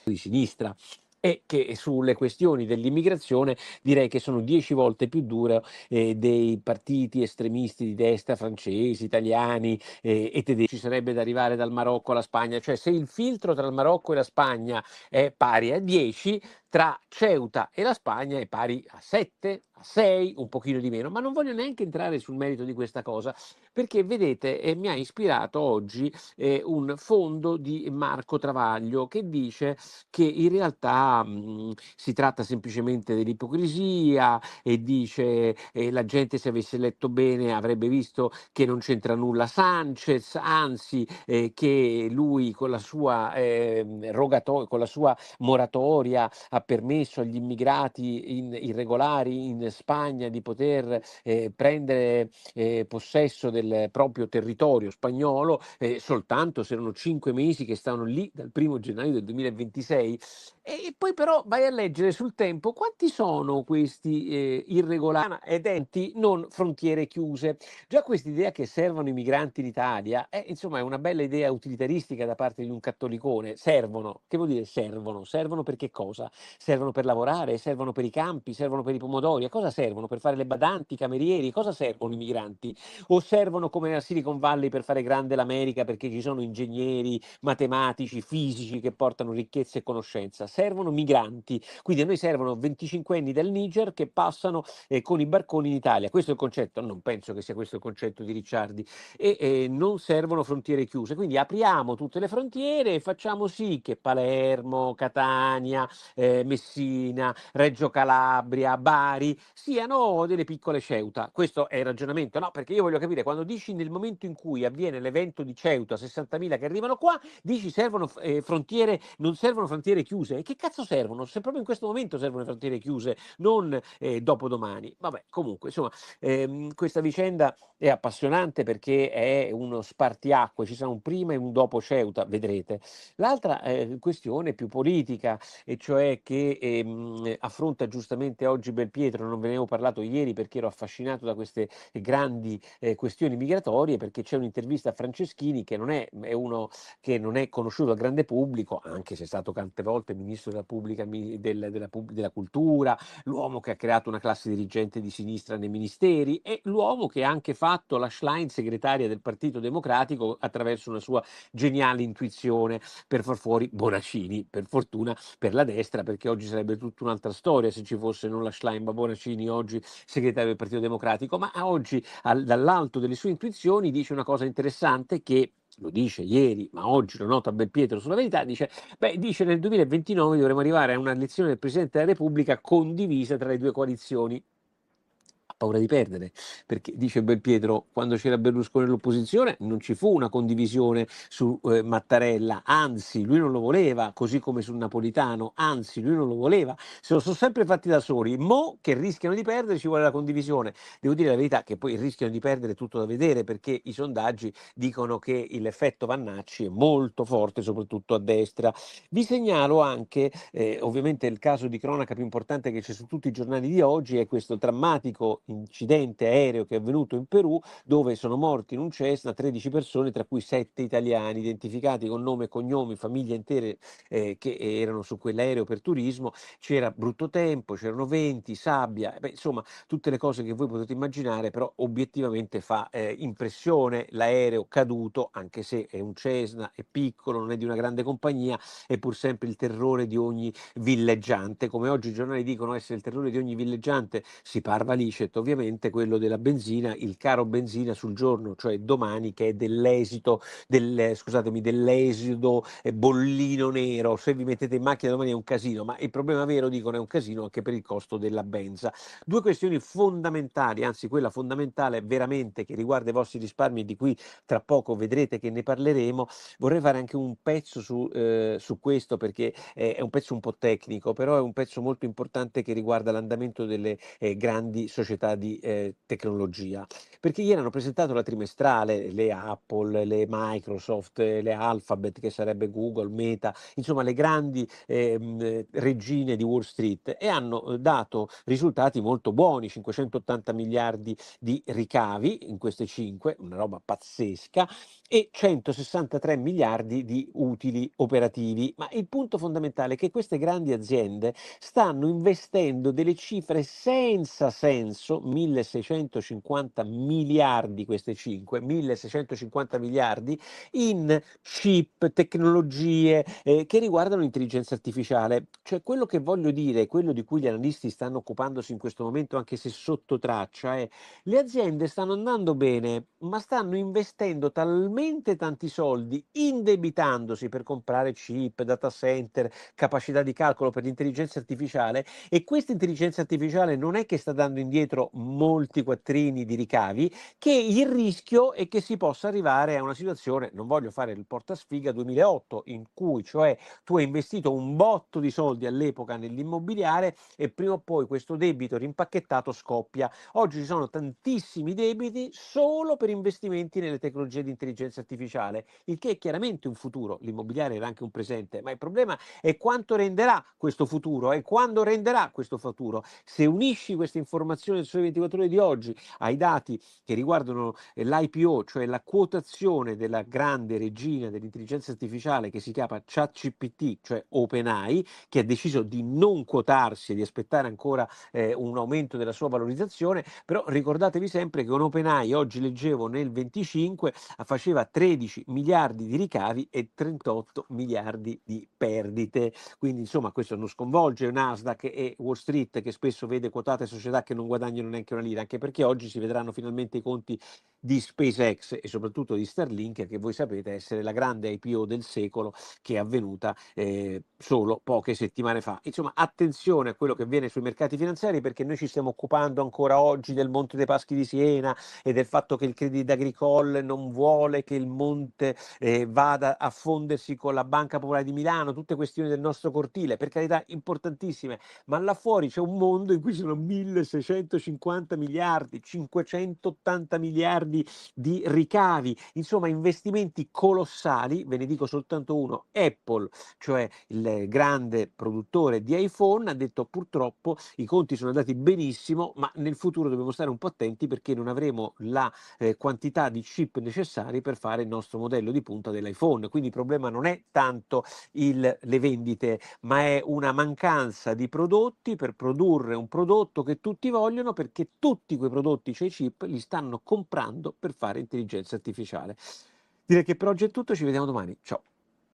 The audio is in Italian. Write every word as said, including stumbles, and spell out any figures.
di sinistra e che sulle questioni dell'immigrazione direi che sono dieci volte più dure, ehm, dei partiti estremisti di destra francesi, italiani, ehm, e tede ci sarebbe da arrivare dal Marocco alla Spagna. Cioè, se il filtro tra il Marocco e la Spagna è pari a dieci, tra Ceuta e la Spagna è pari a sette, a sei, un pochino di meno. Ma non voglio neanche entrare sul merito di questa cosa, perché vedete, ehm, mi ha ispirato oggi, ehm, un fondo di Marco Travaglio che dice che in realtà, mhmm, si tratta semplicemente dell'ipocrisia e dice: "E la gente se avesse letto bene avrebbe visto che non c'entra nulla Sanchez, anzi, ehm, che lui con la sua, ehm, rogato con la sua moratoria ha permesso agli immigrati in irregolari in Spagna di poter, ehm, prendere, ehm, possesso del proprio territorio spagnolo, ehm, soltanto se erano cinque mesi che stavano lì dal primo gennaio del duemilaventisei". E poi però vai a leggere sul Tempo quanti sono questi, ehm, irregolari ed enti non frontiere chiuse. Già quest'idea che servano i migranti in Italia, eh, insomma è una bella idea utilitaristica da parte di un cattolicone. Servono. Che vuol dire servono? Servono per che cosa? Servono per lavorare? Servono per i campi? Servono per i pomodori? A cosa servono? Per fare le badanti, i camerieri? Cosa servono i migranti? O servono come nella Silicon Valley per fare grande l'America perché ci sono ingegneri, matematici, fisici che portano ricchezza e conoscenza? Servono migranti. Quindi a noi servono venticinquenni del Niger che passano, ehm, con i barconi in Italia. Questo è il concetto? Non penso che sia questo il concetto di Ricciardi. E, ehm, non servono frontiere chiuse. Quindi apriamo tutte le frontiere e facciamo sì che Palermo, Catania, ehm, Messina, Reggio Calabria, Bari siano delle piccole Ceuta. Questo è il ragionamento, no, perché io voglio capire, quando dici nel momento in cui avviene l'evento di Ceuta, sessantamila che arrivano qua, dici servono f ehm, frontiere non servono frontiere chiuse. E che cazzo servono? Se proprio in questo momento servono le frontiere chiuse, non, ehm, dopodomani. Vabbè, comunque insomma, ehm, questa vicenda è appassionante perché è uno spartiacque, ci sarà un prima e un dopo Ceuta, vedrete. L'altra, ehm, questione più politica, e cioè che, ehm, affronta giustamente oggi Belpietro, non ve ne avevo parlato ieri perché ero affascinato da queste grandi, ehm, questioni migratorie, perché c'è un'intervista a Franceschini che non è è uno che non è conosciuto dal grande pubblico, anche se è stato tante volte ministro della pubblica mi del della pub della cultura, l'uomo che ha creato una classe dirigente di sinistra nei ministeri e l'uomo che ha anche fatto la Schlein segretaria del Partito Democratico attraverso una sua geniale intuizione per far fuori Bonaccini. Per fortuna per la destra, perché oggi sarebbe tutta un'altra storia se ci fosse non la Schlein ma Bonaccini oggi segretario del Partito Democratico. Ma a oggi al dall'alto delle sue intuizioni dice una cosa interessante che lo dice ieri, ma oggi lo nota Belpietro sulla Verità, dice, beh, dice nel duemilaventinove dovremo arrivare a una elezione del Presidente della Repubblica condivisa tra le due coalizioni. Ha paura di perdere, perché dice Belpietro, quando c'era Berlusconi all'opposizione non ci fu una condivisione su, ehm, Mattarella, anzi lui non lo voleva, così come sul Napolitano, anzi lui non lo voleva, se lo son sempre fatti da soli. Mo' che rischiano di perdere ci vuole la condivisione. Devo dire la verità che poi rischiano di perdere è tutto da vedere, perché i sondaggi dicono che il l'effetto Vannacci è molto forte, soprattutto a destra. Vi segnalo anche, ehm, ovviamente il caso di cronaca più importante che c'è su tutti i giornali di oggi è questo drammatico incidente aereo che è avvenuto in Perù, dove sono morti in un Cessna tredici persone, tra cui sette italiani, identificati con nome e cognomi, famiglie intere, ehm, che erano su quell'aereo per turismo. C'era brutto tempo, c'erano venti, sabbia, beh, insomma tutte le cose che voi potete immaginare, però obiettivamente fa, ehm, impressione l'aereo caduto, anche se è un Cessna, è piccolo, non è di una grande compagnia, è pur sempre il terrore di ogni villeggiante. Come oggi i giornali dicono essere il terrore di ogni villeggiante, si parva licet ovviamente, quello della benzina, il caro benzina sul giorno, cioè domani, che è dell'esito del scusatemi, dell'esodo eh, bollino nero. Se vi mettete in macchina domani è un casino, ma il problema vero, dicono, è un casino anche per il costo della benza. Due questioni fondamentali, anzi quella fondamentale veramente che riguarda i vostri risparmi e di cui tra poco vedrete che ne parleremo. Vorrei fare anche un pezzo su, ehm, su questo perché è è un pezzo un po' tecnico, però è un pezzo molto importante che riguarda l'andamento delle, ehm, grandi società società di eh, tecnologia, perché ieri hanno presentato la trimestrale, le Apple, le Microsoft, eh, le Alphabet, che sarebbe Google, Meta, insomma le grandi ehm, eh, regine di Wall Street, e hanno eh, dato risultati molto buoni, cinquecentottanta miliardi di ricavi in queste cinque, una roba pazzesca, e centosessantatré miliardi di utili operativi. Ma il punto fondamentale è che queste grandi aziende stanno investendo delle cifre senza senso, milleseicentocinquanta miliardi queste cinque, milleseicentocinquanta miliardi in chip, tecnologie eh, che riguardano l'intelligenza artificiale. Cioè quello che voglio dire, quello di cui gli analisti stanno occupandosi in questo momento, anche se sotto traccia, è le aziende stanno andando bene, ma stanno investendo talmente tanti soldi, indebitandosi per comprare chip, data center, capacità di calcolo per l'intelligenza artificiale, e questa intelligenza artificiale non è che sta dando indietro molti quattrini di ricavi, che il rischio è che si possa arrivare a una situazione, non voglio fare il portasfiga duemilaotto, in cui cioè tu hai investito un botto di soldi all'epoca nell'immobiliare e prima o poi questo debito rimpacchettato scoppia. Oggi ci sono tantissimi debiti solo per investimenti nelle tecnologie di intelligenza artificiale, il che è chiaramente un futuro. L'immobiliare era anche un presente, ma il problema è quanto renderà questo futuro e quando renderà questo futuro. Se unisci queste informazioni del Sole ventiquattro Ore di oggi ai dati che riguardano l'I P O, cioè la quotazione della grande regina dell'intelligenza artificiale che si chiama ChatGPT, cioè OpenAI, che ha deciso di non quotarsi e di aspettare ancora eh, un aumento della sua valorizzazione, però ricordatevi sempre che con OpenAI, oggi leggevo nel venticinque, faceva tredici miliardi di ricavi e trentotto miliardi di perdite. Quindi insomma questo non sconvolge Nasdaq e Wall Street, che spesso vede quotate società che non guadagnano neanche una lira, anche perché oggi si vedranno finalmente i conti di SpaceX e soprattutto di Starlink, che voi sapete essere la grande I P O del secolo, che è avvenuta eh, solo poche settimane fa. Insomma, attenzione a quello che avviene sui mercati finanziari, perché noi ci stiamo occupando ancora oggi del Monte dei Paschi di Siena e del fatto che il Crédit Agricole non vuole che il Monte eh, vada a fondersi con la Banca Popolare di Milano, tutte questioni del nostro cortile, per carità importantissime, ma là fuori c'è un mondo in cui ci sono milleseicentocinquanta miliardi, cinquecentottanta miliardi di ricavi, insomma investimenti colossali. Ve ne dico soltanto uno: Apple, cioè il grande produttore di iPhone, ha detto purtroppo i conti sono andati benissimo, ma nel futuro dobbiamo stare un po' attenti perché non avremo la eh, quantità di chip necessari per fare il nostro modello di punta dell'iPhone. Quindi il problema non è tanto il, le vendite, ma è una mancanza di prodotti per produrre un prodotto che tutti vogliono, perché tutti quei prodotti, cioè i chip, li stanno comprando per fare intelligenza artificiale. Direi che per oggi è tutto, ci vediamo domani. Ciao.